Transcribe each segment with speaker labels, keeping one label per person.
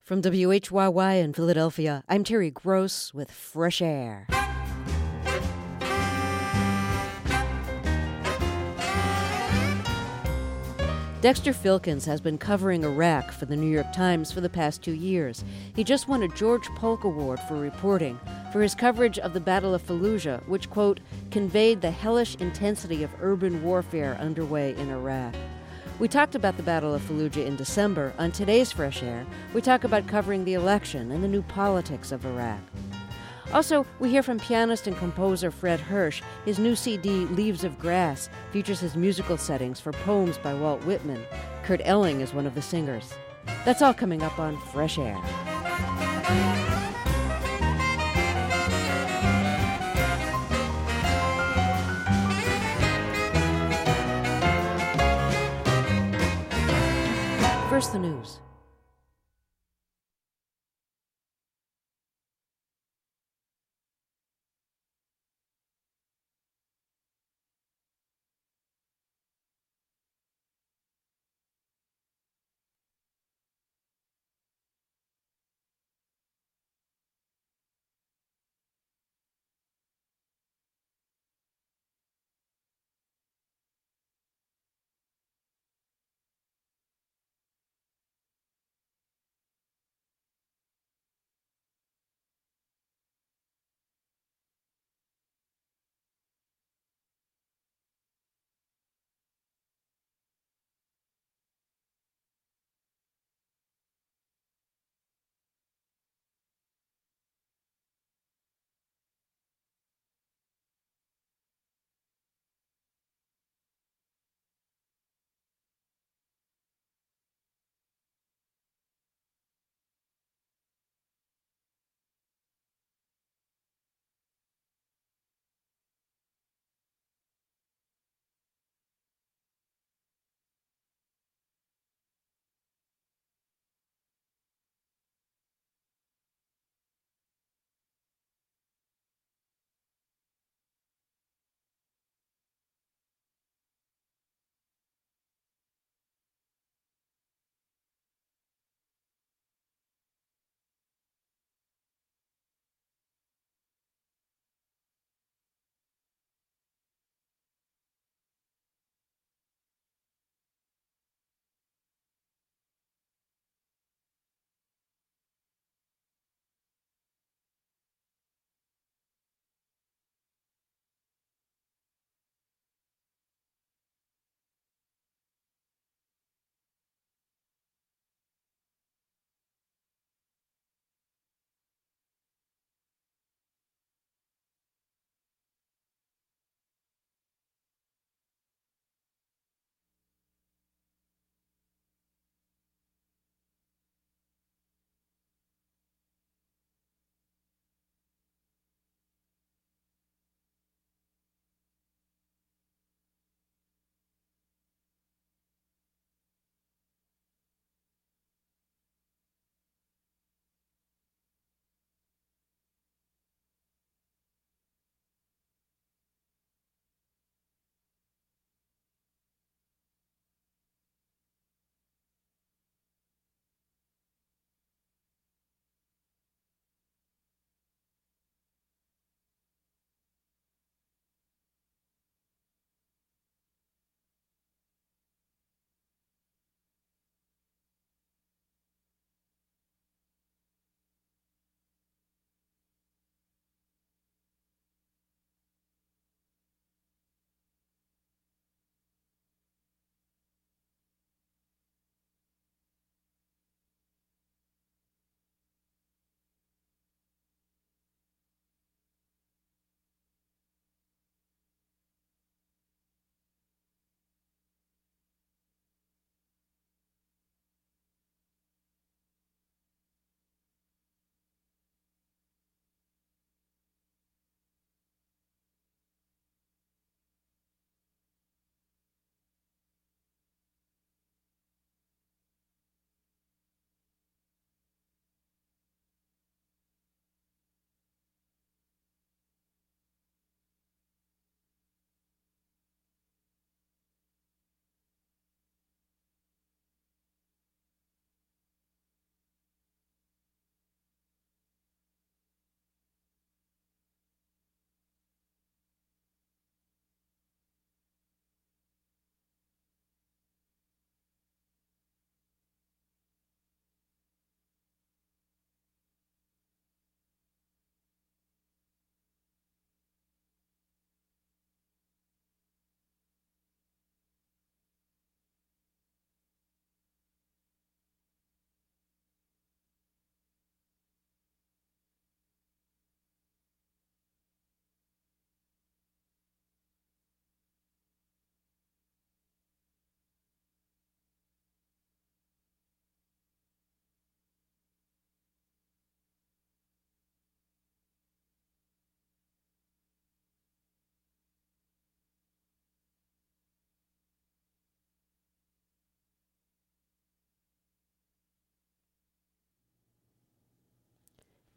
Speaker 1: From WHYY in Philadelphia, I'm Terry Gross with Fresh Air. Dexter Filkins has been covering Iraq for the New York Times for the past 2 years. He just won a George Polk Award for reporting for his coverage of the Battle of Fallujah, which, quote, conveyed the hellish intensity of urban warfare underway in Iraq. We talked about the Battle of Fallujah in December. On today's Fresh Air, we talk about covering the election and the new politics of Iraq. Also, we hear from pianist and composer Fred Hersch. His new CD, Leaves of Grass, features his musical settings for poems by Walt Whitman. Kurt Elling is one of the singers. That's all coming up on Fresh Air. First, the news.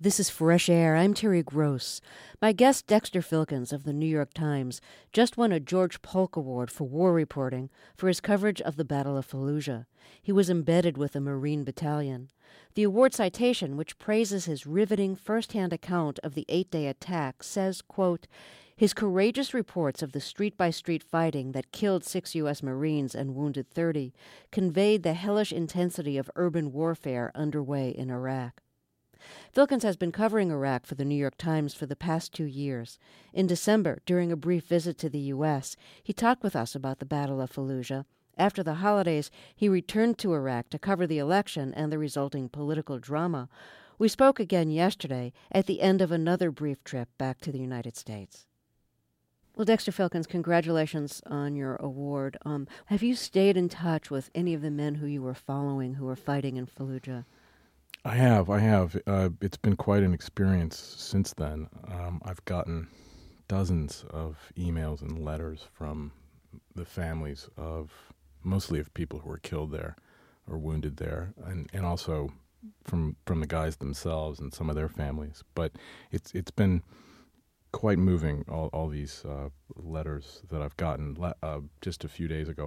Speaker 1: This is Fresh Air. I'm Terry Gross. My guest, Dexter Filkins of the New York Times, just won a George Polk Award for war reporting for his coverage of the Battle of Fallujah. He was embedded with a Marine battalion. The award citation, which praises his riveting first-hand account of the 8-day attack, says, quote, his courageous reports of the street-by-street fighting that killed 6 U.S. Marines and wounded 30 conveyed the hellish intensity of urban warfare underway in Iraq. Filkins has been covering Iraq for the New York Times for the past 2 years. In December, during a brief visit to the U.S., he talked with us about the Battle of Fallujah. After the holidays, he returned to Iraq to cover the election and the resulting political drama. We spoke again yesterday at the end of another brief trip back to the United States. Well, Dexter Filkins, congratulations on your award. Have you stayed in touch with any of the men who you were following who were fighting in Fallujah?
Speaker 2: I have. It's been quite an experience since then. I've gotten dozens of emails and letters from the families mostly of people who were killed there or wounded there, and also from the guys themselves and some of their families. But it's been quite moving, all these letters that I've gotten. Just a few days ago,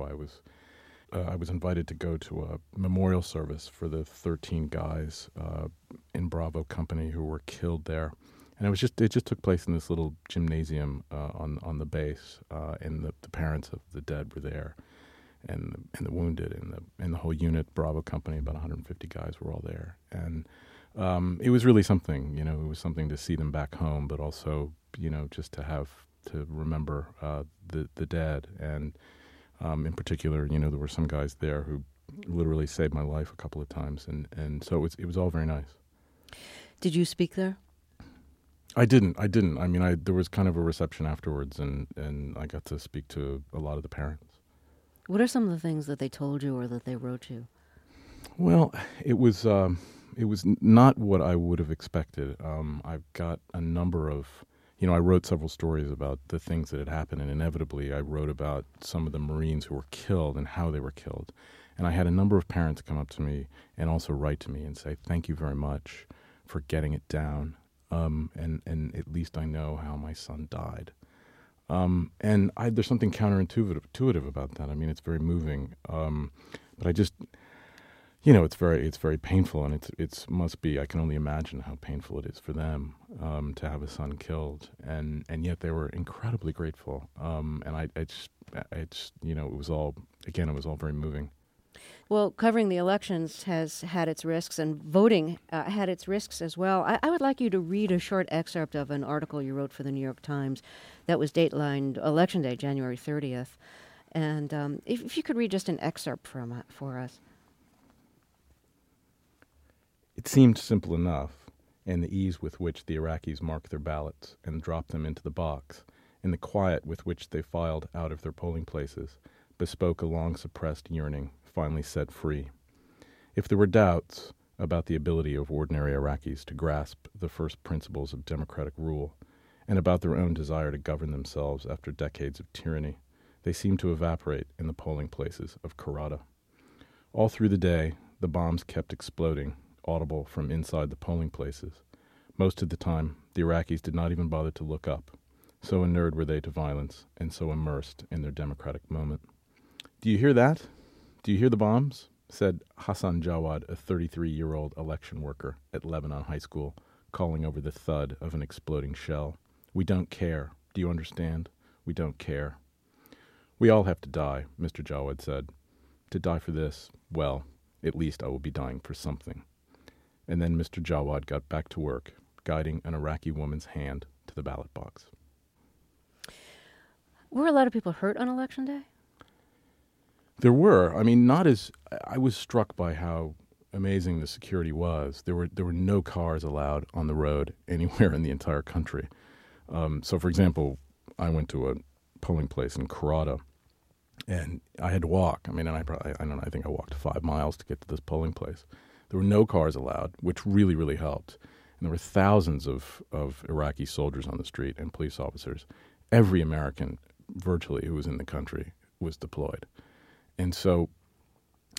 Speaker 2: I was invited to go to a memorial service for the 13 guys in Bravo Company who were killed there, and it just took place in this little gymnasium on the base, and the parents of the dead were there, and the wounded and the whole unit, Bravo Company, about 150 guys were all there, and it was really something. It was something to see them back home, but also just to remember the dead. And in particular, there were some guys there who literally saved my life a couple of times, and so it was all very nice.
Speaker 1: Did you speak there?
Speaker 2: I didn't. I mean, there was kind of a reception afterwards, and I got to speak to a lot of the parents.
Speaker 1: What are some of the things that they told you or that they wrote you?
Speaker 2: Well, it was not what I would have expected. I've got a number of, I wrote several stories about the things that had happened, and inevitably I wrote about some of the Marines who were killed and how they were killed. And I had a number of parents come up to me and also write to me and say, thank you very much for getting it down, and at least I know how my son died. And there's something counterintuitive about that. I mean, it's very moving, but I just... it's very painful, and it must be. I can only imagine how painful it is for them to have a son killed, and yet they were incredibly grateful. And it was all very moving.
Speaker 1: Well, covering the elections has had its risks, and voting had its risks as well. I would like you to read a short excerpt of an article you wrote for the New York Times that was datelined Election Day, January 30th, and if you could read just an excerpt for us.
Speaker 2: It seemed simple enough, and the ease with which the Iraqis marked their ballots and dropped them into the box, and the quiet with which they filed out of their polling places, bespoke a long-suppressed yearning, finally set free. If there were doubts about the ability of ordinary Iraqis to grasp the first principles of democratic rule, and about their own desire to govern themselves after decades of tyranny, they seemed to evaporate in the polling places of Karada. All through the day, the bombs kept exploding, audible from inside the polling places. Most of the time, the Iraqis did not even bother to look up. So inured were they to violence, and so immersed in their democratic moment. "Do you hear that? Do you hear the bombs?" said Hassan Jawad, a 33-year-old election worker at Lebanon High School, calling over the thud of an exploding shell. "We don't care. Do you understand? We don't care." "We all have to die," Mr. Jawad said. "To die for this, well, at least I will be dying for something." And then Mr. Jawad got back to work, guiding an Iraqi woman's hand to the ballot box.
Speaker 1: Were a lot of people hurt on Election Day?
Speaker 2: There were. I mean, not as... I was struck by how amazing the security was. There were no cars allowed on the road anywhere in the entire country. So, for example, I went to a polling place in Karada, and I had to walk. I mean, I think I walked 5 miles to get to this polling place. There were no cars allowed, which really, really helped. And there were thousands of Iraqi soldiers on the street and police officers. Every American, virtually, who was in the country was deployed. And so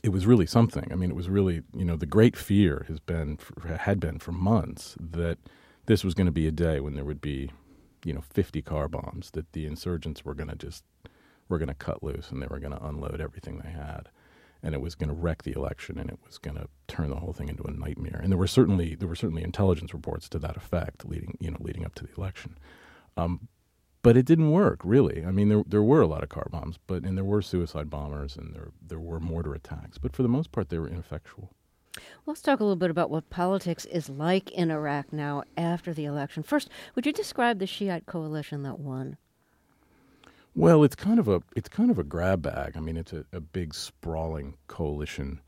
Speaker 2: it was really something. I mean, it was really, the great fear had been for months that this was going to be a day when there would be, 50 car bombs, that the insurgents were going to cut loose and they were going to unload everything they had. And it was going to wreck the election, and it was going to turn the whole thing into a nightmare. And there were certainly intelligence reports to that effect leading up to the election. But it didn't work, really. I mean, there were a lot of car bombs, and there were suicide bombers, and there were mortar attacks. But for the most part, they were ineffectual.
Speaker 1: Let's talk a little bit about what politics is like in Iraq now after the election. First, would you describe the Shiite coalition that won?
Speaker 2: Well, it's kind of a grab bag. I mean, it's a big sprawling coalition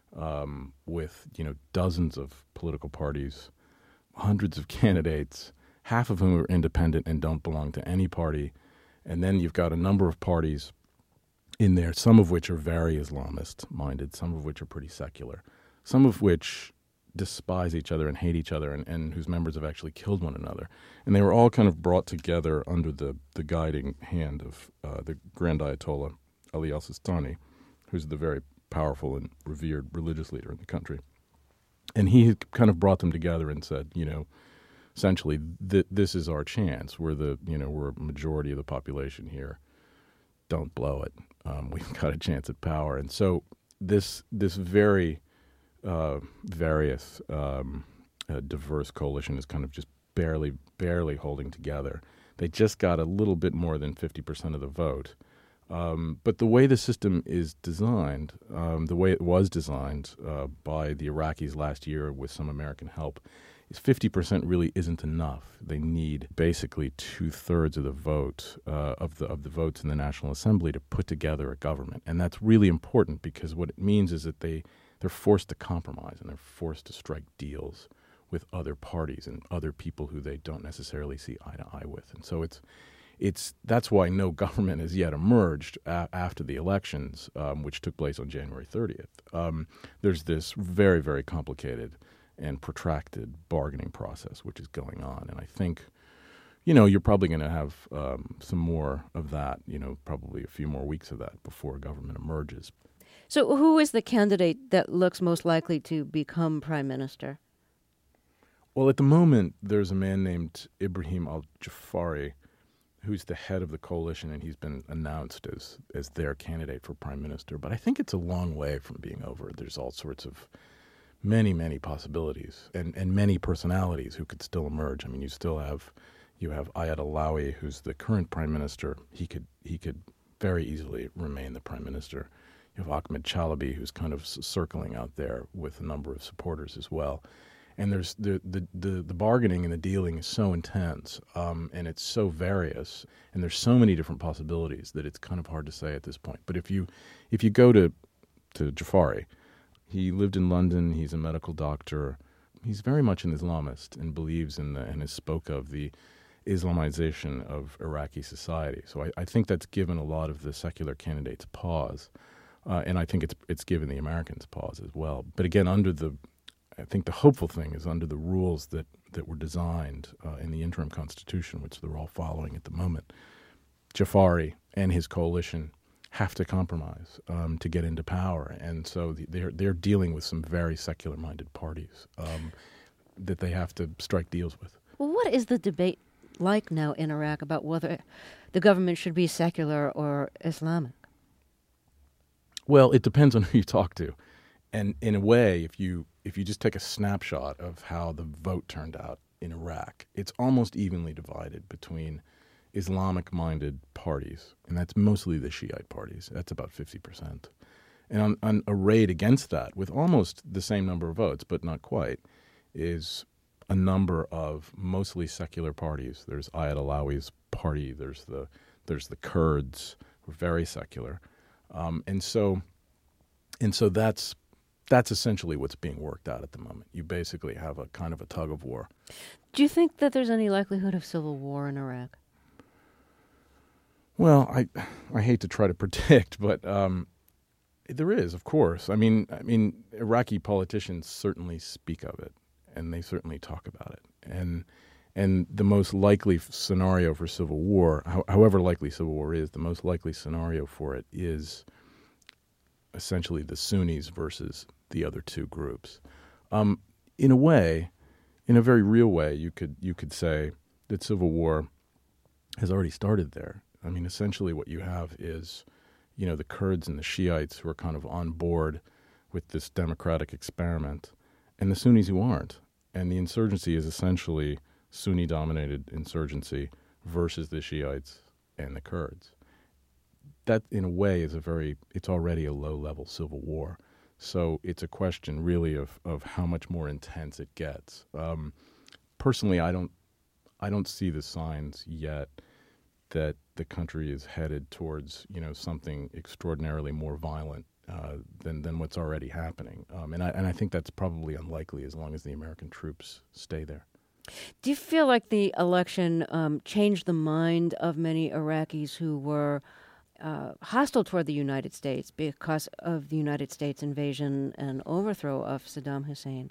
Speaker 2: with dozens of political parties, hundreds of candidates, half of whom are independent and don't belong to any party, and then you've got a number of parties in there, some of which are very Islamist-minded, some of which are pretty secular, some of which despise each other and hate each other, and whose members have actually killed one another. And they were all kind of brought together under the guiding hand of the Grand Ayatollah Ali al-Sistani, who's the very powerful and revered religious leader in the country. And he kind of brought them together and said, essentially, this is our chance. We're we're a majority of the population here. Don't blow it. We've got a chance at power. And so this very various diverse coalition is kind of just barely holding together. They just got a little bit more than 50% of the vote. But the way the system is designed, the way it was designed by the Iraqis last year with some American help, is 50% really isn't enough. They need basically 2/3 of the vote of the votes in the National Assembly to put together a government, and that's really important because what it means is that they're forced to compromise and they're forced to strike deals with other parties and other people who they don't necessarily see eye to eye with, and so that's why no government has yet emerged after the elections, which took place on January 30th. There's this very, very complicated and protracted bargaining process which is going on. And I think, you're probably going to have some more of that, probably a few more weeks of that before government emerges.
Speaker 1: So who is the candidate that looks most likely to become prime minister?
Speaker 2: Well, at the moment, there's a man named Ibrahim al-Jafari, who's the head of the coalition, and he's been announced as their candidate for prime minister. But I think it's a long way from being over. There's all sorts of many possibilities and many personalities who could still emerge. I mean, you have Ayad Allawi, who's the current prime minister. He could very easily remain the prime minister. You have Ahmed Chalabi, who's kind of circling out there with a number of supporters as well. And there's the bargaining and the dealing is so intense, and it's so various, and there's so many different possibilities that it's kind of hard to say at this point. But if you go to Jafari, he lived in London. He's a medical doctor. He's very much an Islamist and believes in and has spoke of the Islamization of Iraqi society. So I think that's given a lot of the secular candidates pause, and I think it's given the Americans pause as well. But again, I think the hopeful thing is under the rules that were designed in the interim constitution, which they're all following at the moment, Jafari and his coalition have to compromise to get into power, and so they're dealing with some very secular-minded parties that they have to strike deals with.
Speaker 1: Well, what is the debate like now in Iraq about whether the government should be secular or Islamic?
Speaker 2: Well, it depends on who you talk to, and in a way, if you just take a snapshot of how the vote turned out in Iraq, it's almost evenly divided between Islamic-minded parties, and that's mostly the Shiite parties. That's about 50%. And on arrayed against that, with almost the same number of votes, but not quite, is a number of mostly secular parties. There's Ayad Allawi's party. There's the Kurds, who are very secular, and so that's essentially what's being worked out at the moment. You basically have a kind of a tug of war.
Speaker 1: Do you think that there's any likelihood of civil war in Iraq?
Speaker 2: Well, I hate to try to predict, but there is, of course. I mean, Iraqi politicians certainly speak of it, and they certainly talk about it. And the most likely scenario for civil war, however likely civil war is, the most likely scenario for it is essentially the Sunnis versus the other two groups. In a way, in a very real way, you could say that civil war has already started there. I mean, essentially what you have is, the Kurds and the Shiites who are kind of on board with this democratic experiment, and the Sunnis who aren't. And the insurgency is essentially Sunni-dominated insurgency versus the Shiites and the Kurds. That, in a way, it's already a low-level civil war. So it's a question, really, of how much more intense it gets. Personally, I don't see the signs yet that the country is headed towards, something extraordinarily more violent than what's already happening. And I think that's probably unlikely as long as the American troops stay there.
Speaker 1: Do you feel like the election changed the mind of many Iraqis who were hostile toward the United States because of the United States invasion and overthrow of Saddam Hussein?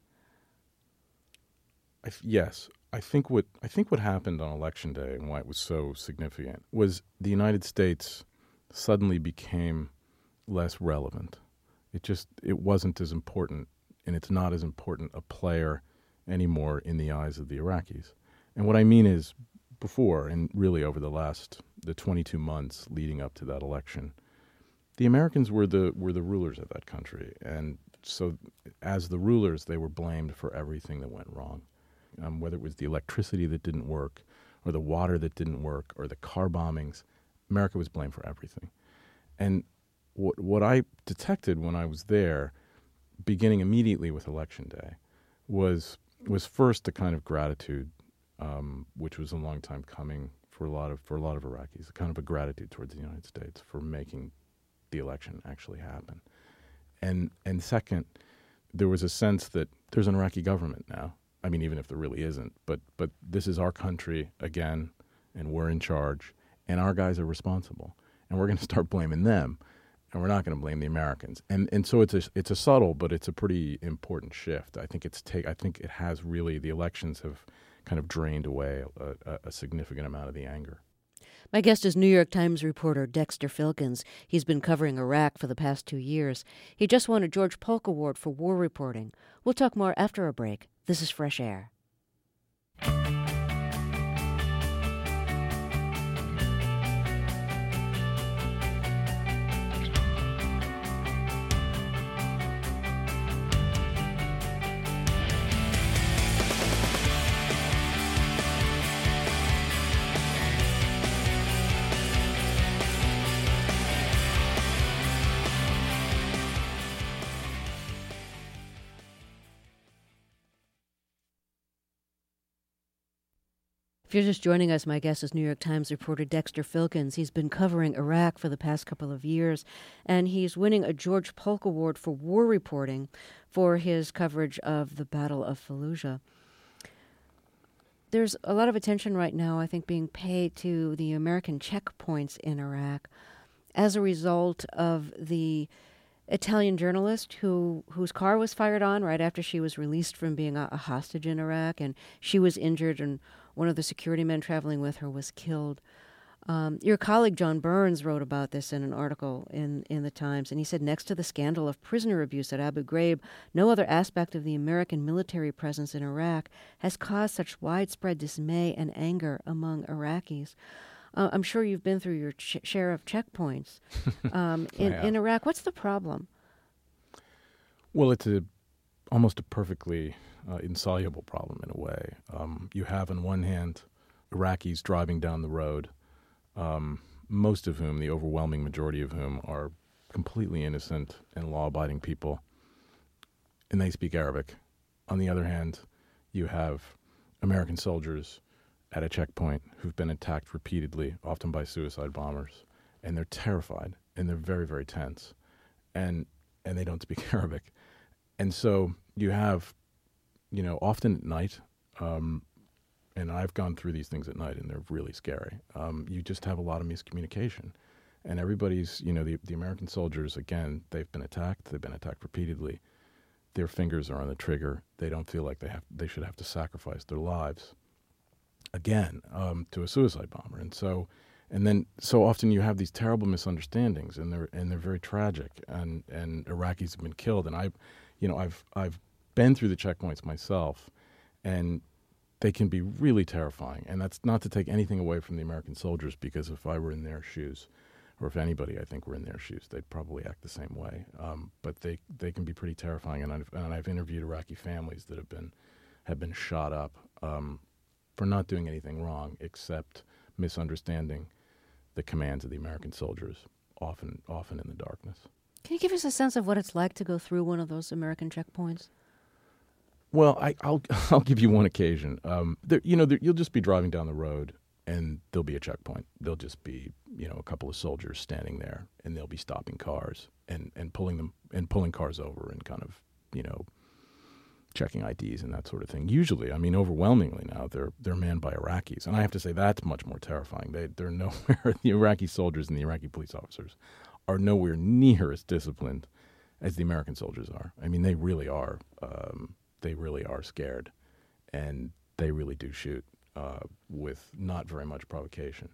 Speaker 2: Yes. I think what happened on Election Day and why it was so significant was the United States suddenly became less relevant. It wasn't as important, and it's not as important a player anymore in the eyes of the Iraqis. And what I mean is, before, and really over the 22 months leading up to that election, the Americans were the rulers of that country. And so as the rulers, they were blamed for everything that went wrong. Whether it was the electricity that didn't work, or the water that didn't work, or the car bombings, America was blamed for everything. And what I detected when I was there, beginning immediately with Election Day, was first a kind of gratitude, which was a long time coming for a lot of Iraqis, kind of a gratitude towards the United States for making the election actually happen. And second, there was a sense that there's an Iraqi government now. I mean, even if there really isn't, but this is our country again, and we're in charge, and our guys are responsible, and we're going to start blaming them, and we're not going to blame the Americans. And so it's a subtle, but it's a pretty important shift. I think it has really, the elections have kind of drained away a significant amount of the anger.
Speaker 1: My guest is New York Times reporter Dexter Filkins. He's been covering Iraq for the past 2 years. He just won a George Polk Award for war reporting. We'll talk more after a break. This is Fresh Air. If you're just joining us, my guest is New York Times reporter Dexter Filkins. He's been covering Iraq for the past couple of years, and he's winning a George Polk Award for war reporting for his coverage of the Battle of Fallujah. There's a lot of attention right now, I think, being paid to the American checkpoints in Iraq as a result of the Italian journalist whose car was fired on right after she was released from being a hostage in Iraq, and she was injured, and one of the security men traveling with her was killed. Your colleague John Burns wrote about this in an article in the Times, and he said, next to the scandal of prisoner abuse at Abu Ghraib, no other aspect of the American military presence in Iraq has caused such widespread dismay and anger among Iraqis. I'm sure you've been through your share of checkpoints in Iraq. What's the problem?
Speaker 2: Well, it's almost a perfectly insoluble problem in a way. You have, on one hand, Iraqis driving down the road, most of whom, the overwhelming majority of whom, are completely innocent and law-abiding people, and they speak Arabic. On the other hand, you have American soldiers at a checkpoint who've been attacked repeatedly, often by suicide bombers, and they're terrified, and they're very, very tense, and they don't speak Arabic. And so you have, often at night, and I've gone through these things at night, and they're really scary. You just have a lot of miscommunication. And everybody's, the American soldiers, again, they've been attacked repeatedly. Their fingers are on the trigger. They don't feel like they should have to sacrifice their lives, again, to a suicide bomber. And so And then so often you have these terrible misunderstandings, and they're very tragic. And Iraqis have been killed. And I've been through the checkpoints myself, and they can be really terrifying. And that's not to take anything away from the American soldiers, because if I were in their shoes, or if anybody I think were in their shoes, they'd probably act the same way. But they can be pretty terrifying. And I've interviewed Iraqi families that have been shot up for not doing anything wrong except misunderstanding the commands of the American soldiers, often in the darkness.
Speaker 1: Can you give us a sense of what it's like to go through one of those American checkpoints?
Speaker 2: Well, I'll give you one occasion. You'll just be driving down the road, and there'll be a checkpoint. There'll just be a couple of soldiers standing there, and they'll be stopping cars and pulling cars over and kind of checking IDs and that sort of thing. Usually, overwhelmingly now, they're manned by Iraqis, and I have to say that's much more terrifying. They're nowhere. The Iraqi soldiers and the Iraqi police officers are nowhere near as disciplined as the American soldiers are. They really are. They really are scared, and they really do shoot with not very much provocation.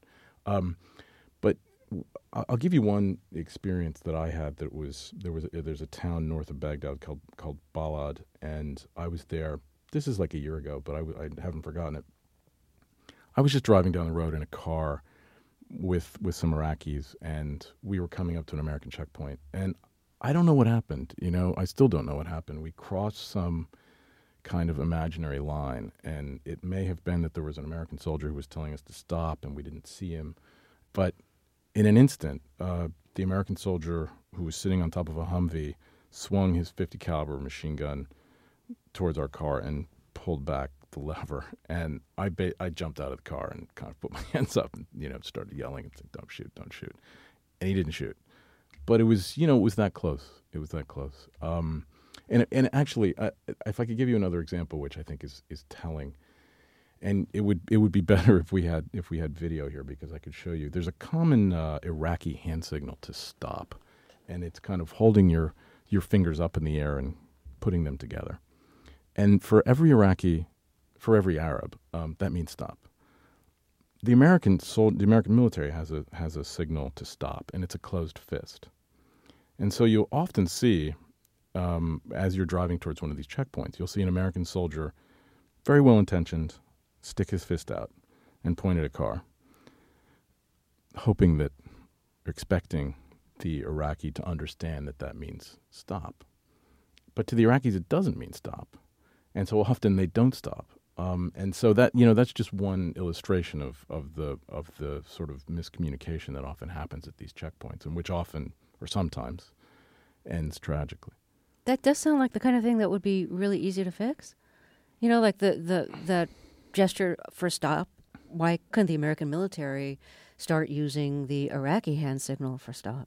Speaker 2: But I'll give you one experience that I had. There's a town north of Baghdad called Balad, and I was there. This is like a year ago, but I haven't forgotten it. I was just driving down the road in a car with some Iraqis, and we were coming up to an American checkpoint, and I don't know what happened. I still don't know what happened. We crossed some kind of imaginary line, and it may have been that there was an American soldier who was telling us to stop, and we didn't see him. But in an instant, the American soldier who was sitting on top of a Humvee swung his .50 caliber machine gun towards our car and pulled back the lever. And I jumped out of the car and kind of put my hands up and started yelling and saying, "Don't shoot, don't shoot." And he didn't shoot. But it was it was that close. It was that close. And actually, if I could give you another example, which I think is telling, and it would be better if we had video here, because I could show you. There's a common Iraqi hand signal to stop, and it's kind of holding your fingers up in the air and putting them together. And for every Iraqi, for every Arab, that means stop. The American military has a signal to stop, and it's a closed fist. And so you'll often see, as you're driving towards one of these checkpoints, you'll see an American soldier, very well-intentioned, stick his fist out and point at a car, expecting the Iraqi to understand that means stop. But to the Iraqis, it doesn't mean stop. And so often they don't stop. And so that's just one illustration of the sort of miscommunication that often happens at these checkpoints, and which often, or sometimes, ends tragically.
Speaker 1: That does sound like the kind of thing that would be really easy to fix. Like the gesture for stop. Why couldn't the American military start using the Iraqi hand signal for stop?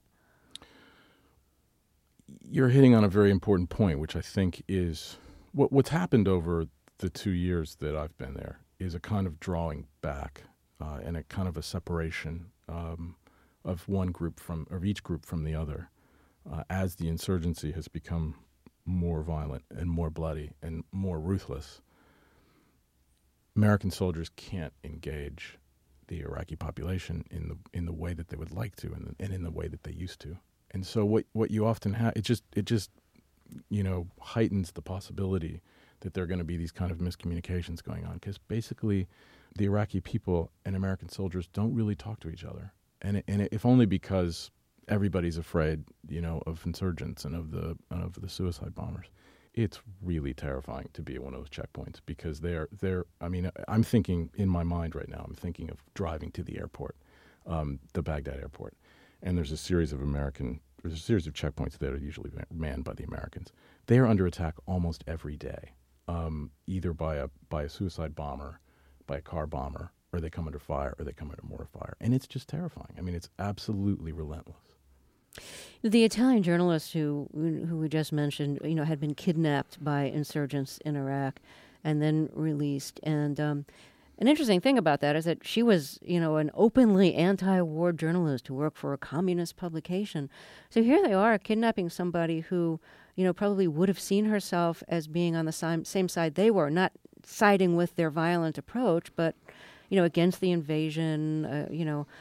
Speaker 2: You're hitting on a very important point, which I think is what's happened over the 2 years that I've been there is a kind of drawing back and a kind of a separation of each group from the other as the insurgency has become more violent and more bloody and more ruthless. American soldiers can't engage the Iraqi population in the way that they would like to, and in the way that they used to. And so what you often have, it just heightens the possibility that there are going to be these kind of miscommunications going on, because basically the Iraqi people and American soldiers don't really talk to each other, and if only because everybody's afraid, of insurgents and of the suicide bombers. It's really terrifying to be at one of those checkpoints, because I'm thinking in my mind right now, I'm thinking of driving to the airport, the Baghdad airport, and there's a series of checkpoints that are usually manned by the Americans. They are under attack almost every day, either by a suicide bomber, by a car bomber, or they come under fire, or they come under mortar fire, and it's just terrifying. It's absolutely relentless.
Speaker 1: The Italian journalist who we just mentioned, had been kidnapped by insurgents in Iraq and then released. And an interesting thing about that is that she was, an openly anti-war journalist who worked for a communist publication. So here they are kidnapping somebody who, probably would have seen herself as being on the same side they were, not siding with their violent approach, but, against the invasion,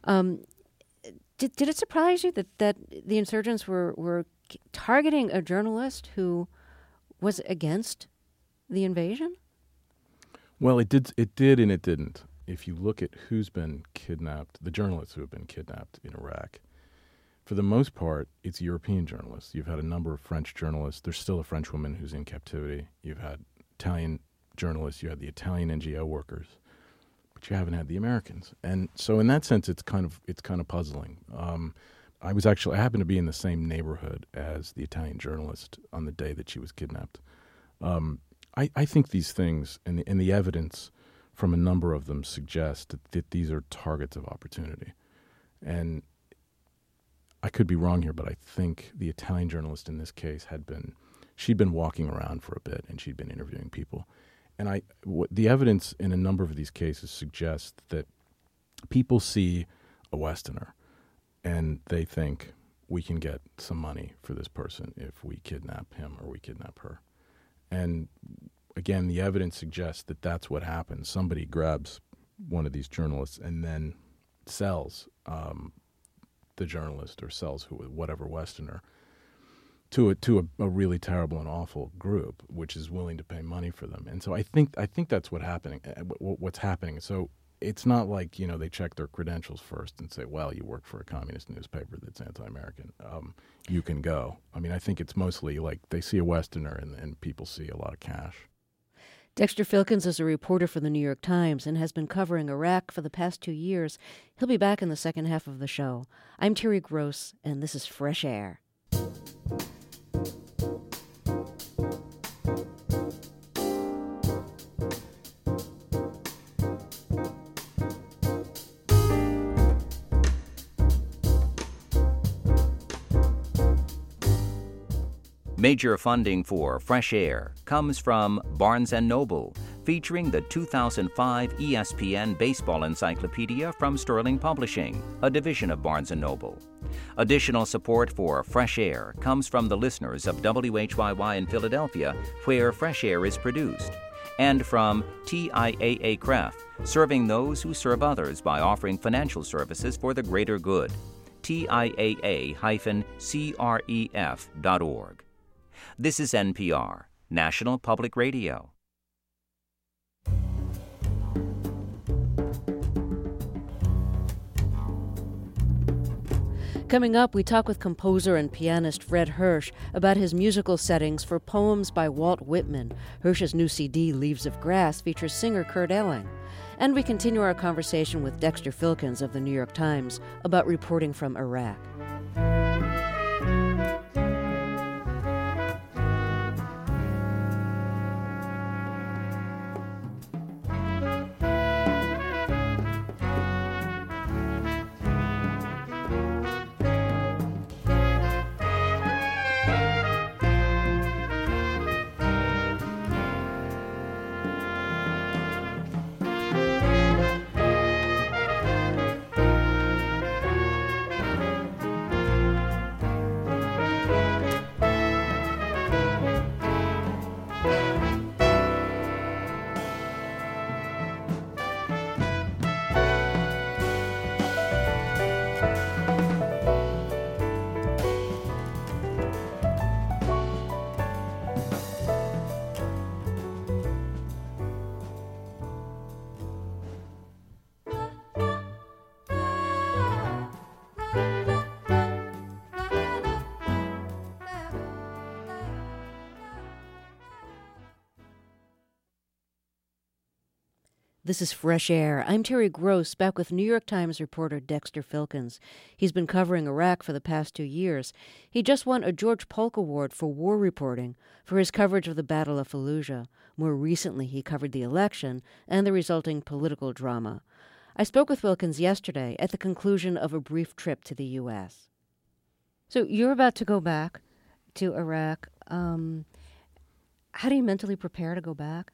Speaker 1: Did it surprise you that the insurgents were targeting a journalist who was against the invasion?
Speaker 2: Well, it did, and it didn't. If you look at who's been kidnapped, the journalists who have been kidnapped in Iraq, for the most part, it's European journalists. You've had a number of French journalists. There's still a French woman who's in captivity. You've had Italian journalists. You had the Italian NGO workers, but you haven't had the Americans. And so, in that sense, it's kind of puzzling. I happened to be in the same neighborhood as the Italian journalist on the day that she was kidnapped. I think these things and the evidence from a number of them suggest that these are targets of opportunity. And I could be wrong here, but I think the Italian journalist in this case she'd been walking around for a bit and she'd been interviewing people. And the evidence in a number of these cases suggests that people see a Westerner and they think we can get some money for this person if we kidnap him or we kidnap her. And again, the evidence suggests that that's what happens. Somebody grabs one of these journalists and then sells the journalist or sells whatever Westerner to a really terrible and awful group, which is willing to pay money for them. And so I think that's what's happening. So it's not like, they check their credentials first and say, well, you work for a communist newspaper that's anti-American. You can go. I mean, I think it's mostly like they see a Westerner and people see a lot of cash.
Speaker 1: Dexter Filkins is a reporter for the New York Times and has been covering Iraq for the past 2 years. He'll be back in the second half of the show. I'm Terry Gross, and this is Fresh Air.
Speaker 3: Major funding for Fresh Air comes from Barnes & Noble, featuring the 2005 ESPN Baseball Encyclopedia from Sterling Publishing, a division of Barnes & Noble. Additional support for Fresh Air comes from the listeners of WHYY in Philadelphia, where Fresh Air is produced, and from TIAA-CREF, serving those who serve others by offering financial services for the greater good. TIAA-CREF.org. This is NPR, National Public Radio.
Speaker 1: Coming up, we talk with composer and pianist Fred Hersch about his musical settings for poems by Walt Whitman. Hersch's new CD, Leaves of Grass, features singer Kurt Elling. And we continue our conversation with Dexter Filkins of the New York Times about reporting from Iraq. This is Fresh Air. I'm Terry Gross, back with New York Times reporter Dexter Filkins. He's been covering Iraq for the past 2 years. He just won a George Polk Award for war reporting for his coverage of the Battle of Fallujah. More recently, he covered the election and the resulting political drama. I spoke with Filkins yesterday at the conclusion of a brief trip to the U.S. So you're about to go back to Iraq. How do you mentally prepare to go back?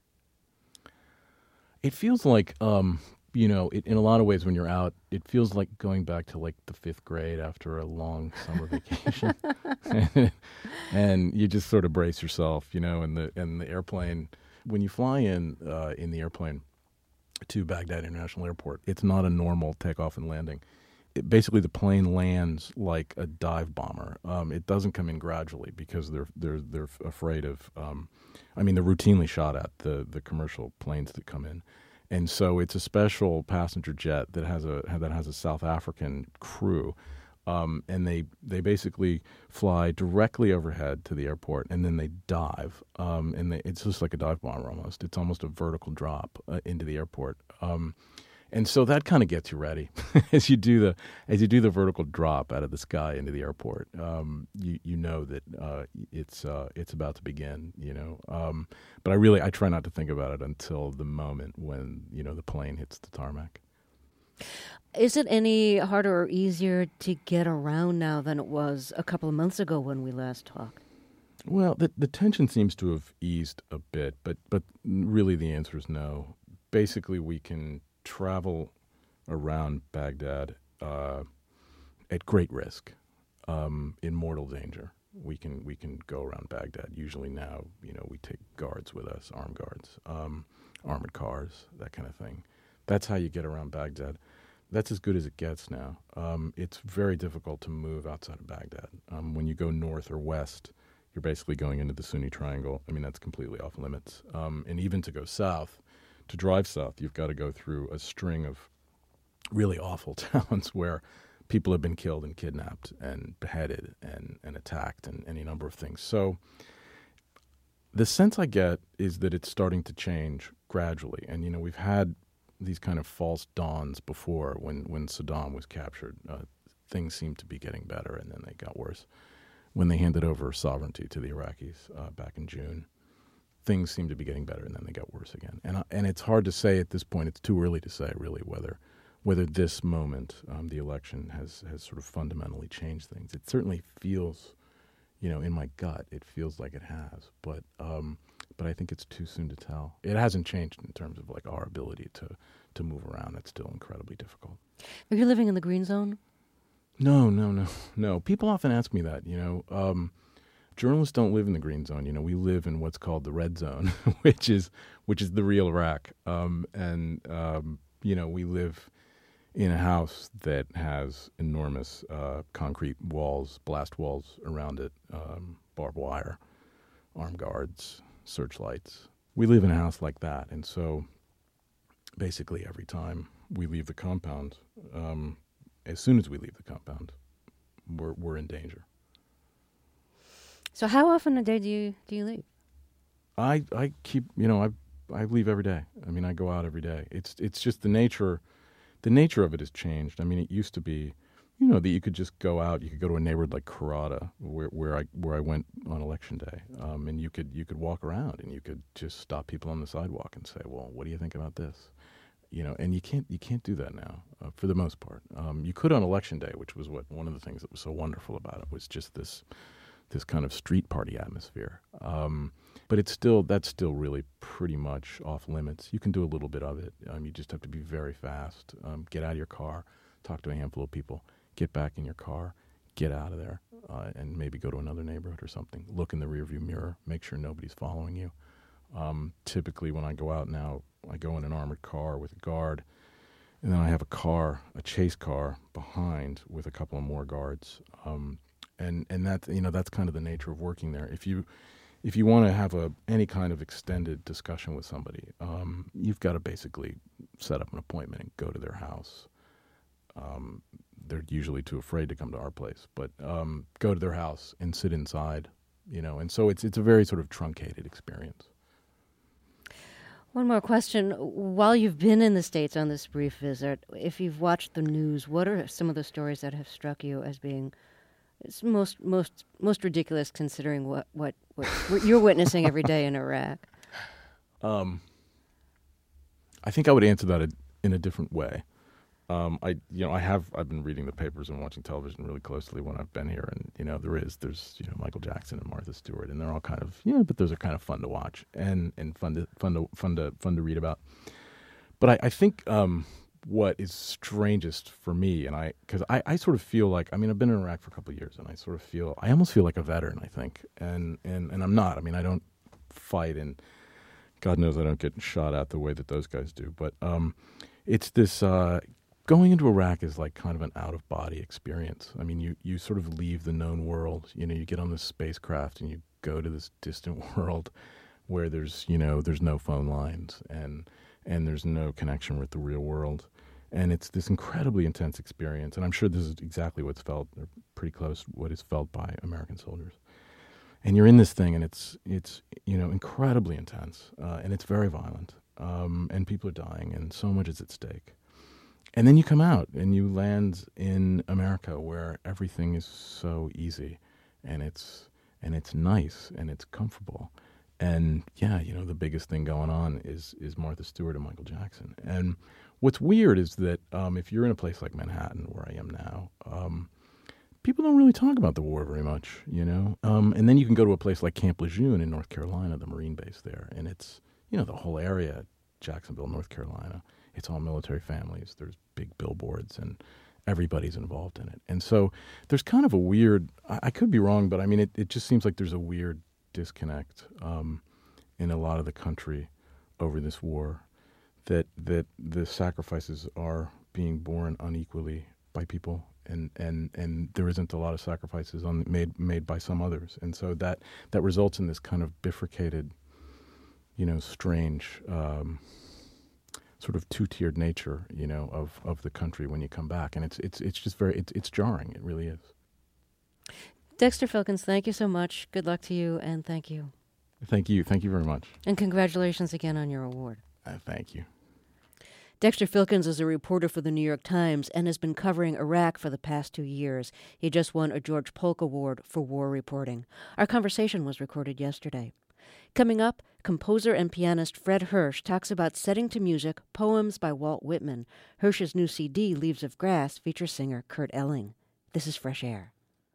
Speaker 2: It feels like, in a lot of ways when you're out, it feels like going back to like the 5th grade after a long summer vacation. And you just sort of brace yourself, in the airplane. When you fly in the airplane to Baghdad International Airport, it's not a normal takeoff and landing. basically the plane lands like a dive bomber. It doesn't come in gradually because they're afraid of. They're routinely shot at the commercial planes that come in, and so it's a special passenger jet that has a South African crew. And they basically fly directly overhead to the airport, and then they dive. It's just like a dive bomber almost. It's almost a vertical drop into the airport. And so that kind of gets you ready as you do the vertical drop out of the sky into the airport. You know that it's about to begin. But I try not to think about it until the moment when the plane hits the tarmac.
Speaker 1: Is it any harder or easier to get around now than it was a couple of months ago when we last talked?
Speaker 2: Well, the tension seems to have eased a bit, but really the answer is no. Basically, we can travel around Baghdad at great risk, in mortal danger. We can go around Baghdad. Usually now, we take guards with us, armed guards, armored cars, that kind of thing. That's how you get around Baghdad. That's as good as it gets now. It's very difficult to move outside of Baghdad. When you go north or west, you're basically going into the Sunni Triangle. That's completely off limits. And even to go south, to drive south, you've got to go through a string of really awful towns where people have been killed and kidnapped and beheaded and attacked and any number of things. So the sense I get is that it's starting to change gradually. And, we've had these kind of false dawns before when Saddam was captured. Things seemed to be getting better, and then they got worse. When they handed over sovereignty to the Iraqis back in June, things seemed to be getting better, and then they got worse again. And it's hard to say at this point. It's too early to say, really, whether this moment, the election, has sort of fundamentally changed things. It certainly feels, in my gut, it feels like it has. But I think it's too soon to tell. It hasn't changed in terms of like our ability to move around. It's still incredibly difficult.
Speaker 1: Are you living in the green zone?
Speaker 2: No. People often ask me that. Journalists don't live in the green zone. We live in what's called the red zone, which is the real Iraq. We live in a house that has enormous concrete walls, blast walls around it, barbed wire, armed guards, searchlights. We live in a house like that, and so basically every time we leave the compound, as soon as we leave the compound, we're in danger.
Speaker 1: So how often a day do you leave?
Speaker 2: I keep, I leave every day. I go out every day. It's just the nature of it has changed. It used to be, that you could just go out. You could go to a neighborhood like Karada, where I went on election day, and you could walk around and you could just stop people on the sidewalk and say, "Well, what do you think about this?" And you can't do that now for the most part. You could on election day, which was one of the things that was so wonderful about it was just this kind of street party atmosphere. But that's still really pretty much off limits. You can do a little bit of it. You just have to be very fast. Get out of your car, talk to a handful of people, get back in your car, get out of there, and maybe go to another neighborhood or something. Look in the rearview mirror, make sure nobody's following you. Typically when I go out now, I go in an armored car with a guard, and then I have a chase car behind with a couple of more guards. And that's kind of the nature of working there. If you want to have any kind of extended discussion with somebody, you've got to basically set up an appointment and go to their house. They're usually too afraid to come to our place, but go to their house and sit inside, and so it's a very sort of truncated experience.
Speaker 1: One more question. While you've been in the States on this brief visit, if you've watched the news, what are some of the stories that have struck you as being most ridiculous, considering what you're witnessing every day in Iraq?
Speaker 2: I think I would answer that in a different way. I've been reading the papers and watching television really closely when I've been here, and there's Michael Jackson and Martha Stewart, and they're all kind of but those are kind of fun to watch and fun to read about. But I think what is strangest for me, because I sort of feel like I've been in Iraq for a couple of years, and I almost feel like a veteran. I think, and I'm not. I don't fight, and God knows I don't get shot at the way that those guys do. But it's this going into Iraq is like kind of an out-of-body experience. I mean, you sort of leave the known world. You know, you get on this spacecraft and you go to this distant world where there's no phone lines and there's no connection with the real world. And it's this incredibly intense experience. And I'm sure this is exactly what's felt, or pretty close to what is felt by American soldiers. And you're in this thing, and it's incredibly intense, and it's very violent, and people are dying, and so much is at stake. And then you come out, and you land in America, where everything is so easy, and it's nice, and it's comfortable. And yeah, the biggest thing going on is Martha Stewart and Michael Jackson. And what's weird is that if you're in a place like Manhattan, where I am now, people don't really talk about the war very much, And then you can go to a place like Camp Lejeune in North Carolina, the Marine base there, and it's, the whole area, Jacksonville, North Carolina, it's all military families. There's big billboards, and everybody's involved in it. And so there's kind of a weird, I could be wrong, but I mean, it just seems like there's a weird disconnect in a lot of the country over this war, that the sacrifices are being borne unequally by people. And there isn't a lot of sacrifices made by some others, and so that results in this kind of bifurcated, strange, sort of two-tiered nature, of the country when you come back, and it's just it's jarring. It really is.
Speaker 1: Dexter Filkins, thank you so much. Good luck to you, and thank you.
Speaker 2: Thank you very much.
Speaker 1: And congratulations again on your award.
Speaker 2: Thank you.
Speaker 1: Dexter Filkins is a reporter for the New York Times and has been covering Iraq for the past 2 years. He just won a George Polk Award for war reporting. Our conversation was recorded yesterday. Coming up, composer and pianist Fred Hersch talks about setting to music poems by Walt Whitman. Hersch's new CD, Leaves of Grass, features singer Kurt Elling. This is Fresh Air.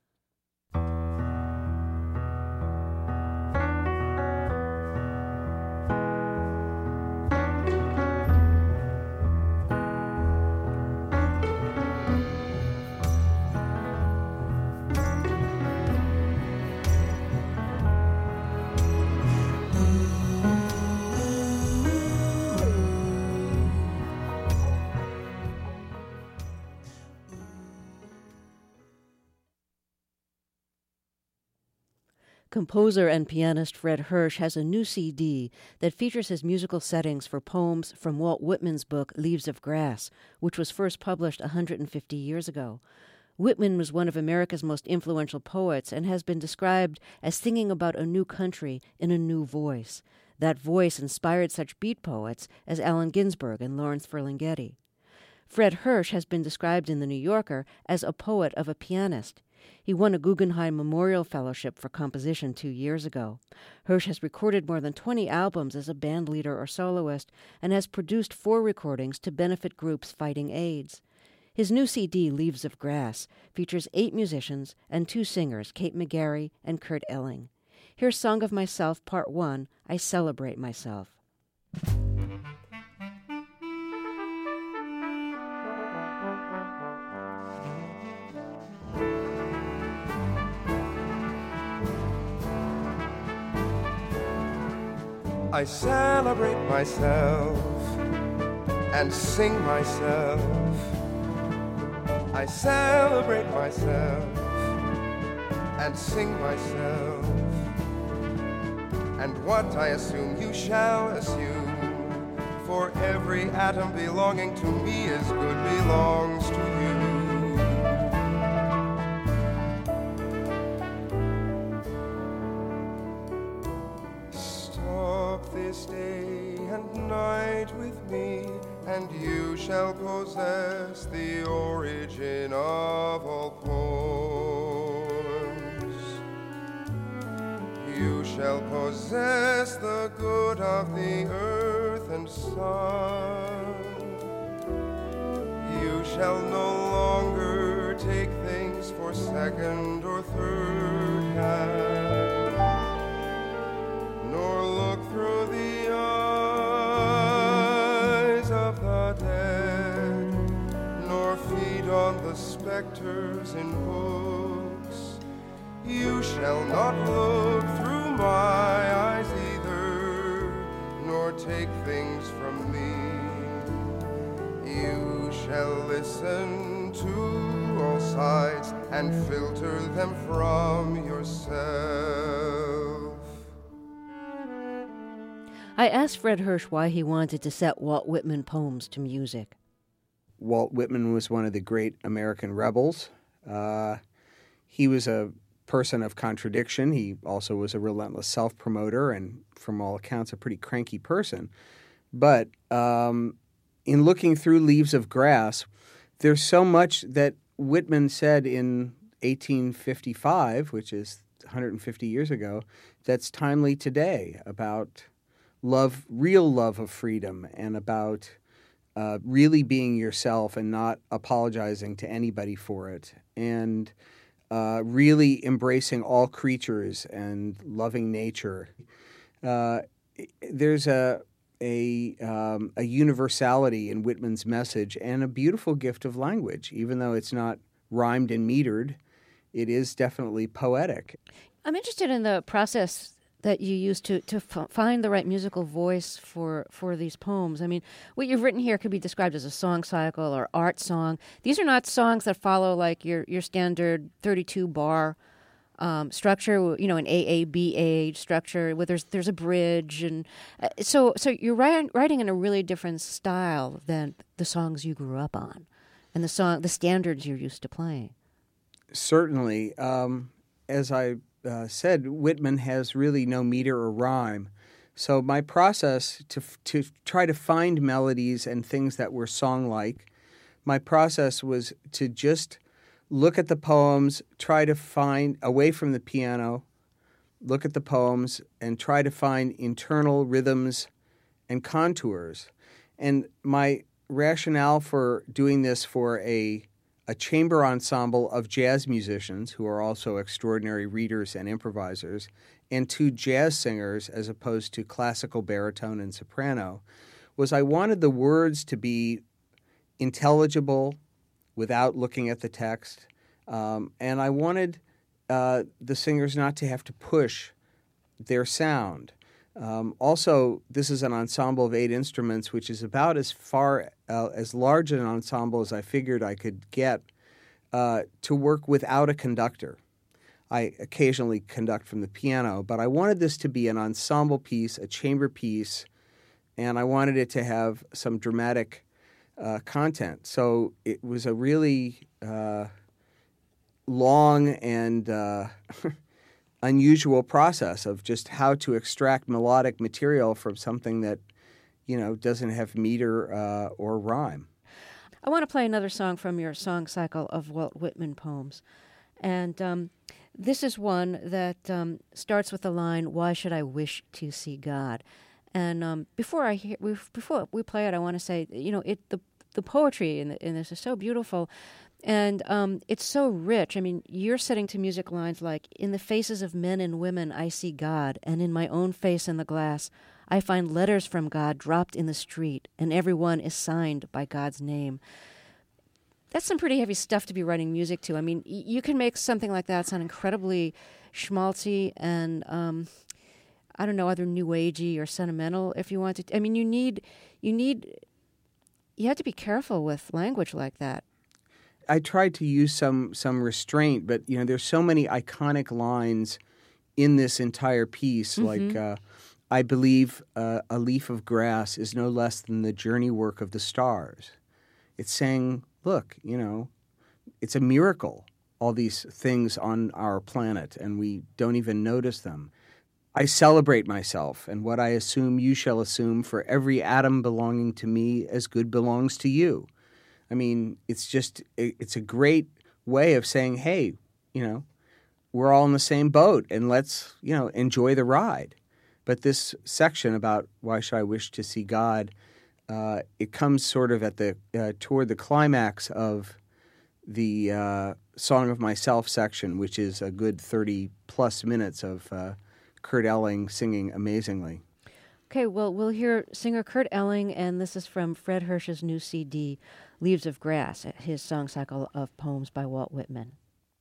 Speaker 1: Composer and pianist Fred Hersch has a new CD that features his musical settings for poems from Walt Whitman's book Leaves of Grass, which was first published 150 years ago. Whitman was one of America's most influential poets and has been described as singing about a new country in a new voice. That voice inspired such beat poets as Allen Ginsberg and Lawrence Ferlinghetti. Fred Hersch has been described in The New Yorker as a poet of a pianist. He won a Guggenheim Memorial Fellowship for composition 2 years ago. Hersch has recorded more than 20 albums as a band leader or soloist and has produced 4 recordings to benefit groups fighting AIDS. His new CD, Leaves of Grass, features 8 musicians and 2 singers, Kate McGarry and Kurt Elling. Here's Song of Myself, Part 1, I Celebrate Myself.
Speaker 4: I celebrate myself and sing myself. I celebrate myself and sing myself. And what I assume you shall assume, for every atom belonging to me is good belongs to you. This day and night with me, and you shall possess the origin of all poems. You shall possess the good of the earth and sun. You shall no longer take things for second or third hand, nor look through the eyes of the dead, nor feed on the specters in books. You shall not look through my eyes either, nor take things from me. You shall listen to all sides and filter them from yourself.
Speaker 1: I asked Fred Hersch why he wanted to set Walt Whitman poems to music.
Speaker 5: Walt Whitman was one of the great American rebels. He was a person of contradiction. He also was a relentless self-promoter and, from all accounts, a pretty cranky person. But in looking through Leaves of Grass, there's so much that Whitman said in 1855, which is 150 years ago, that's timely today about love, real love of freedom, and about really being yourself and not apologizing to anybody for it, and really embracing all creatures and loving nature. There's a universality in Whitman's message and a beautiful gift of language. Even though it's not rhymed and metered, it is definitely poetic.
Speaker 1: I'm interested in the process that you use to find the right musical voice for these poems. I mean, what you've written here could be described as a song cycle or art song. These are not songs that follow like your standard 32-bar structure, you know, an AABA structure where there's a bridge, and so you're writing in a really different style than the songs you grew up on, and the standards you're used to playing.
Speaker 5: Certainly, as I said, Whitman has really no meter or rhyme. So my process to try to find melodies and things that were song-like, my process was to just look at the poems, try to find, away from the piano, look at the poems and try to find internal rhythms and contours. And my rationale for doing this for a chamber ensemble of jazz musicians who are also extraordinary readers and improvisers, and 2 jazz singers as opposed to classical baritone and soprano, was I wanted the words to be intelligible without looking at the text, and I wanted the singers not to have to push their sound. Also, this is an ensemble of 8 instruments, which is about as large an ensemble as I figured I could get to work without a conductor. I occasionally conduct from the piano, but I wanted this to be an ensemble piece, a chamber piece, and I wanted it to have some dramatic content. So it was a really long and unusual process of just how to extract melodic material from something that, you know, doesn't have meter or rhyme.
Speaker 1: I want to play another song from your song cycle of Walt Whitman poems. And this is one that starts with the line, "Why should I wish to see God?" And before we play it, I want to say, you know, the poetry in this is so beautiful. And it's so rich. I mean, you're setting to music lines like, "In the faces of men and women I see God, and in my own face in the glass I find letters from God dropped in the street, and every one is signed by God's name." That's some pretty heavy stuff to be writing music to. I mean, you can make something like that sound incredibly schmaltzy and, I don't know, either new agey or sentimental if you want to. I mean, you have to be careful with language like that.
Speaker 5: I tried to use some restraint, but, you know, there's so many iconic lines in this entire piece, like, I believe a leaf of grass is no less than the journey work of the stars. It's saying, look, you know, it's a miracle, all these things on our planet, and we don't even notice them. I celebrate myself, and what I assume you shall assume, for every atom belonging to me as good belongs to you. I mean, it's a great way of saying, hey, you know, we're all in the same boat, and let's, you know, enjoy the ride. But this section about why should I wish to see God, it comes sort of at toward the climax of the Song of Myself section, which is a good 30-plus minutes of Kurt Elling singing amazingly.
Speaker 1: Okay, well, we'll hear singer Kurt Elling, and this is from Fred Hersch's new CD, Leaves of Grass, his song cycle of poems by Walt Whitman.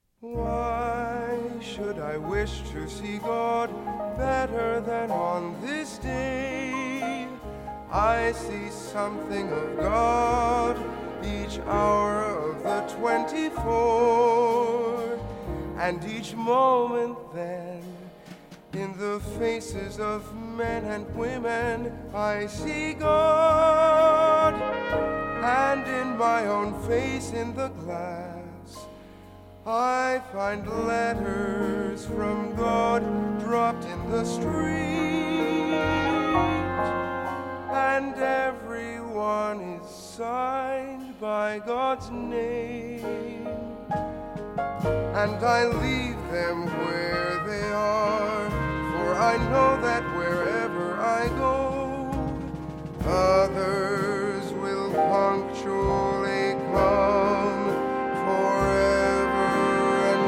Speaker 4: Why should I wish to see God better than on this day? I see something of God each hour of the 24, and each moment then, in the faces of men and women, I see God, and in my own face in the glass, I find letters from God dropped in the street, and everyone is signed by God's name, and I leave them where they are, for I know that wherever I go, others will punctually come forever and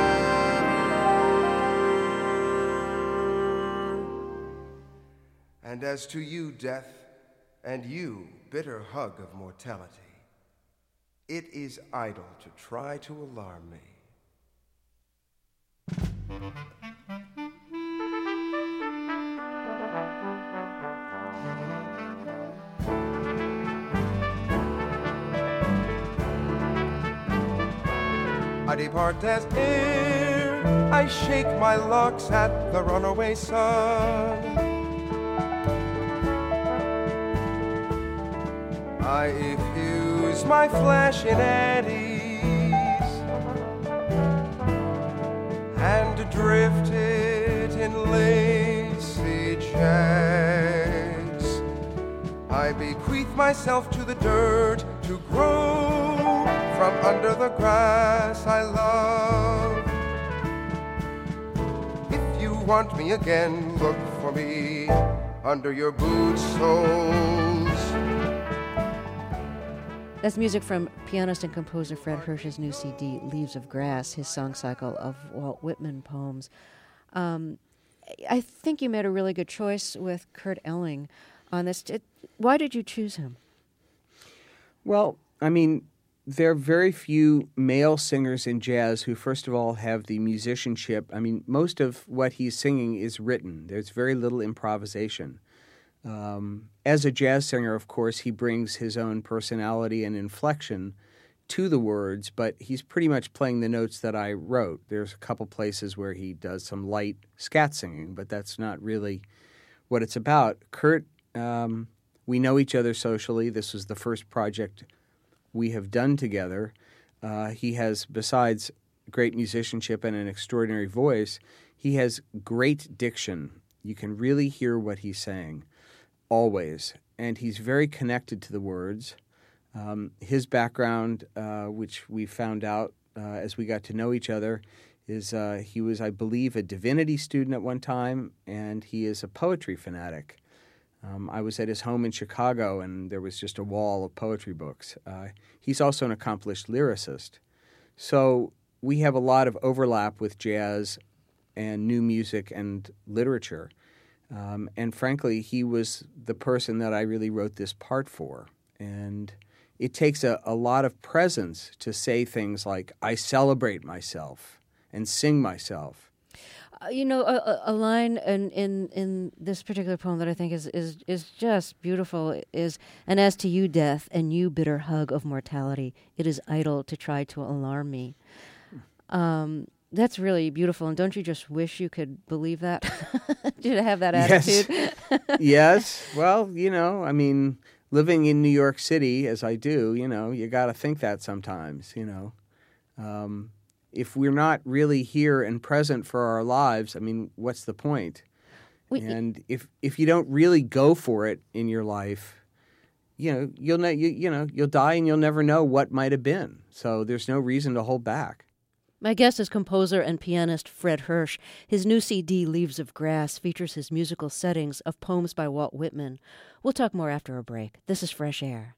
Speaker 4: ever. And as to you, death, and you, bitter hug of mortality, it is idle to try to alarm me. I depart as air, I shake my locks at the runaway sun. I effuse my flesh in eddies and drift it in lacy jags. I bequeath myself to the dirt to grow from under the grass I love. If you want me again, look for me under your boot soles.
Speaker 1: That's music from pianist and composer Fred Hersch's new CD, Leaves of Grass, his song cycle of Walt Whitman poems. I think you made a really good choice with Kurt Elling on this. Why did you choose him?
Speaker 5: Well, I mean, there are very few male singers in jazz who, first of all, have the musicianship. I mean, most of what he's singing is written. There's very little improvisation. As a jazz singer, of course, he brings his own personality and inflection to the words, but he's pretty much playing the notes that I wrote. There's a couple places where he does some light scat singing, but that's not really what it's about. Kurt, we know each other socially. This was the first project we have done together. He has, besides great musicianship and an extraordinary voice, he has great diction. You can really hear what he's saying, always. And he's very connected to the words. His background, which we found out as we got to know each other, is he was, I believe, a divinity student at one time, and he is a poetry fanatic. I was at his home in Chicago, and there was just a wall of poetry books. He's also an accomplished lyricist. So we have a lot of overlap with jazz and new music and literature. And frankly, he was the person that I really wrote this part for. And it takes a lot of presence to say things like, I celebrate myself and sing myself.
Speaker 1: A line in this particular poem that I think is just beautiful is, and as to you, death, and you, bitter hug of mortality, it is idle to try to alarm me. That's really beautiful, and don't you just wish you could believe that? Did you have that attitude?
Speaker 5: Yes. Well, I mean, living in New York City, as I do, you got to think that sometimes, If we're not really here and present for our lives, I mean, what's the point? And if you don't really go for it in your life, you'll die and you'll never know what might have been. So there's no reason to hold back.
Speaker 1: My guest is composer and pianist Fred Hersch. His new CD, Leaves of Grass, features his musical settings of poems by Walt Whitman. We'll talk more after a break. This is Fresh Air.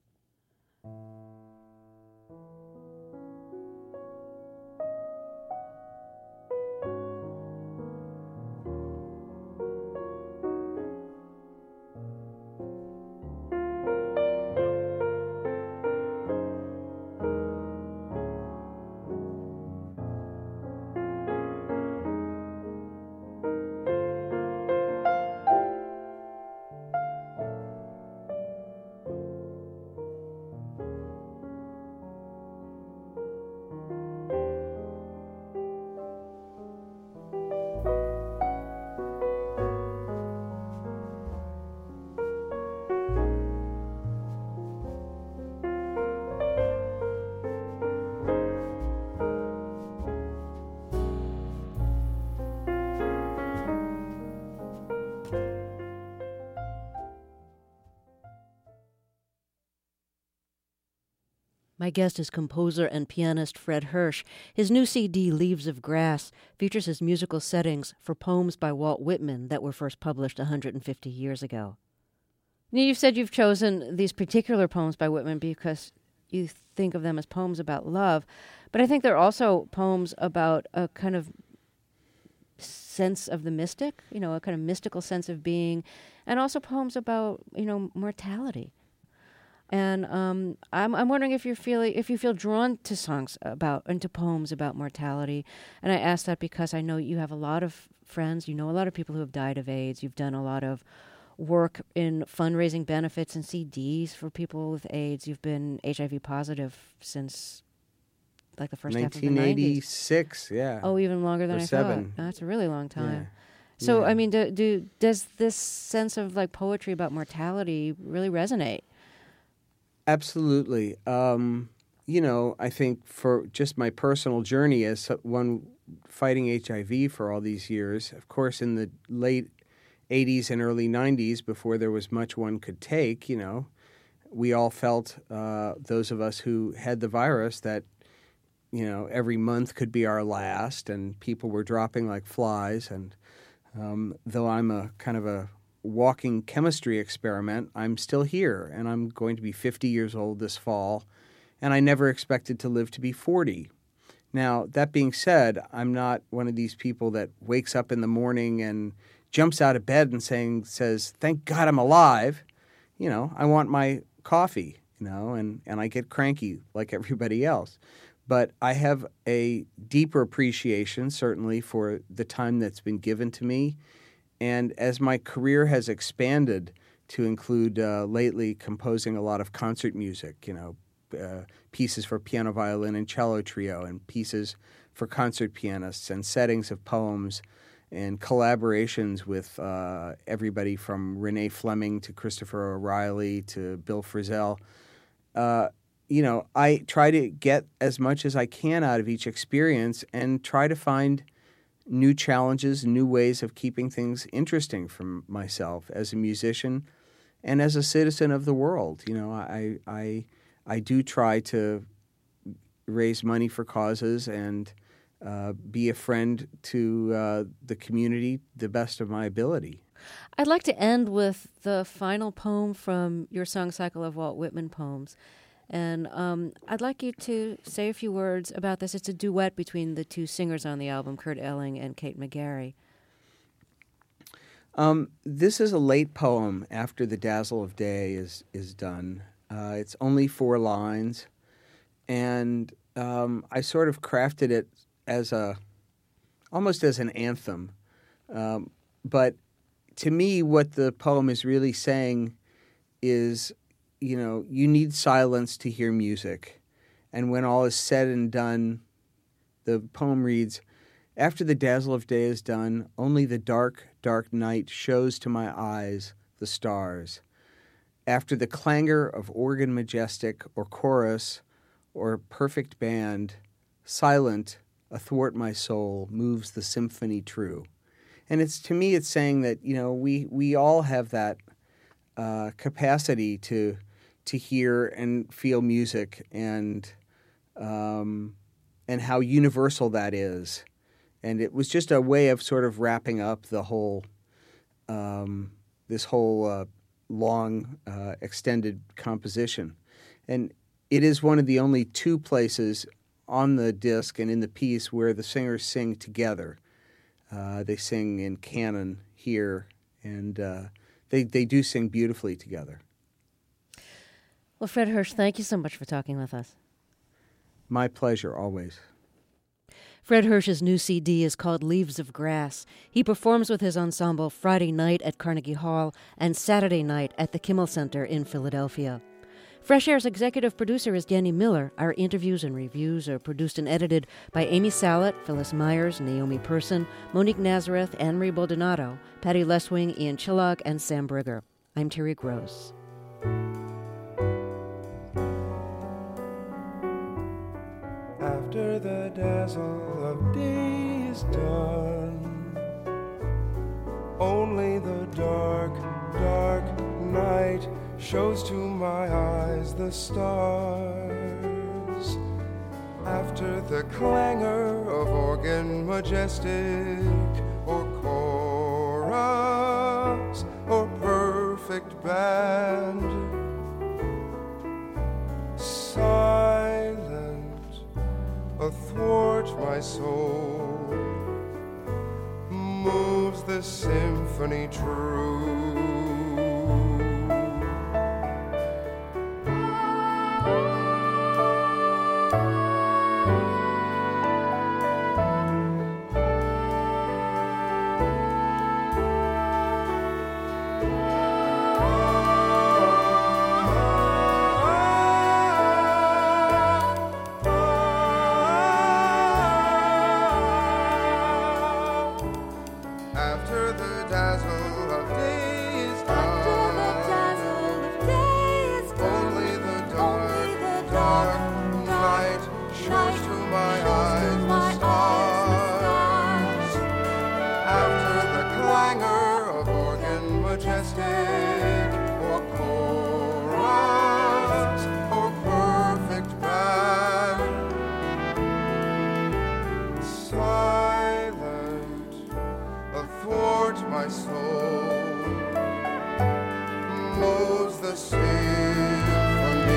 Speaker 1: My guest is composer and pianist Fred Hersch. His new CD, Leaves of Grass, features his musical settings for poems by Walt Whitman that were first published 150 years ago. Now, you've said you've chosen these particular poems by Whitman because you think of them as poems about love, but I think they're also poems about a kind of sense of the mystic, a kind of mystical sense of being, and also poems about, mortality. And I'm wondering if you feel drawn to to poems about mortality. And I ask that because I know you have a lot of friends, you know a lot of people who have died of AIDS. You've done a lot of work in fundraising benefits and CDs for people with AIDS. You've been HIV positive since like the first half of the 90s.
Speaker 5: 1986, yeah.
Speaker 1: Oh, even longer than I thought. Oh, that's a really long time. Yeah. So, I mean, does this sense of like poetry about mortality really resonate?
Speaker 5: Absolutely. I think for just my personal journey as one fighting HIV for all these years, of course, in the late 80s and early 90s, before there was much one could take, we all felt, those of us who had the virus, that, every month could be our last, and people were dropping like flies. And though I'm a kind of a walking chemistry experiment, I'm still here, and I'm going to be 50 years old this fall, and I never expected to live to be 40. Now, that being said, I'm not one of these people that wakes up in the morning and jumps out of bed and says, thank God I'm alive. I want my coffee, and I get cranky like everybody else. But I have a deeper appreciation, certainly, for the time that's been given to me. And as my career has expanded to include lately composing a lot of concert music, pieces for piano, violin, and cello trio, and pieces for concert pianists, and settings of poems, and collaborations with everybody from Renee Fleming to Christopher O'Reilly to Bill Frisell. I try to get as much as I can out of each experience and try to find new challenges, new ways of keeping things interesting for myself as a musician and as a citizen of the world. I do try to raise money for causes and be a friend to the community the best of my ability.
Speaker 1: I'd like to end with the final poem from your song cycle of Walt Whitman poems. And I'd like you to say a few words about this. It's a duet between the two singers on the album, Kurt Elling and Kate McGarry.
Speaker 5: This is a late poem after The Dazzle of Day is done. It's only 4 lines, and I sort of crafted it as almost as an anthem. But to me, what the poem is really saying is, you need silence to hear music. And when all is said and done, the poem reads, after the dazzle of day is done, only the dark, dark night shows to my eyes the stars. After the clangor of organ majestic or chorus or perfect band, silent athwart my soul moves the symphony true. And to me, it's saying that, we all have that capacity to hear and feel music, and how universal that is. And it was just a way of sort of wrapping up the whole this whole long extended composition. And it is one of the only 2 places on the disc and in the piece where the singers sing together. They sing in canon here, and they do sing beautifully together.
Speaker 1: Well, Fred Hersch, thank you so much for talking with us.
Speaker 5: My pleasure, always.
Speaker 1: Fred Hersch's new CD is called Leaves of Grass. He performs with his ensemble Friday night at Carnegie Hall and Saturday night at the Kimmel Center in Philadelphia. Fresh Air's executive producer is Danny Miller. Our interviews and reviews are produced and edited by Amy Salet, Phyllis Myers, Naomi Person, Monique Nazareth, Anne-Marie Baldonado, Patty Leswing, Ian Chillock, and Sam Brigger. I'm Terry Gross.
Speaker 4: After the dazzle of day is done, only the dark, dark night shows to my eyes the stars. After the clangor of organ majestic, or chorus, or perfect band, silent athwart my soul moves the symphony true. After the dazzle of day is done, only the dark night shows to my eyes the stars. After the clangor of organ majestic, or chorus, or perfect band, silent athwart my soul moves the symphony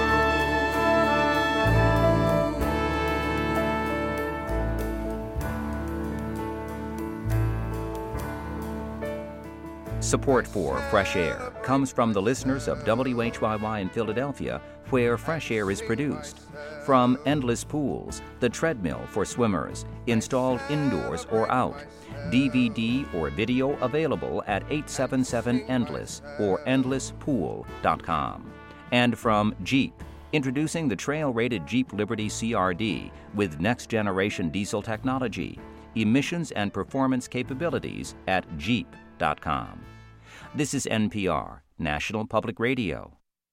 Speaker 3: Support for Fresh Air comes from the listeners of WHYY in Philadelphia, where Fresh Air is produced. From Endless Pools, the treadmill for swimmers, installed indoors or out. DVD or video available at 877-ENDLESS or endlesspool.com. And from Jeep, introducing the trail-rated Jeep Liberty CRD with next-generation diesel technology, emissions and performance capabilities at jeep.com. This is NPR, National Public Radio.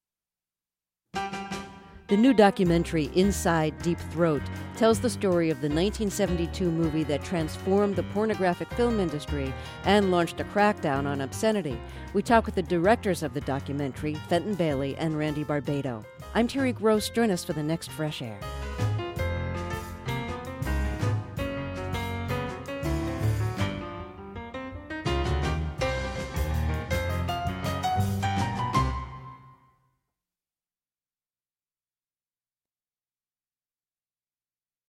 Speaker 1: The new documentary, Inside Deep Throat, tells the story of the 1972 movie that transformed the pornographic film industry and launched a crackdown on obscenity. We talk with the directors of the documentary, Fenton Bailey and Randy Barbado. I'm Terry Gross. Join us for the next Fresh Air.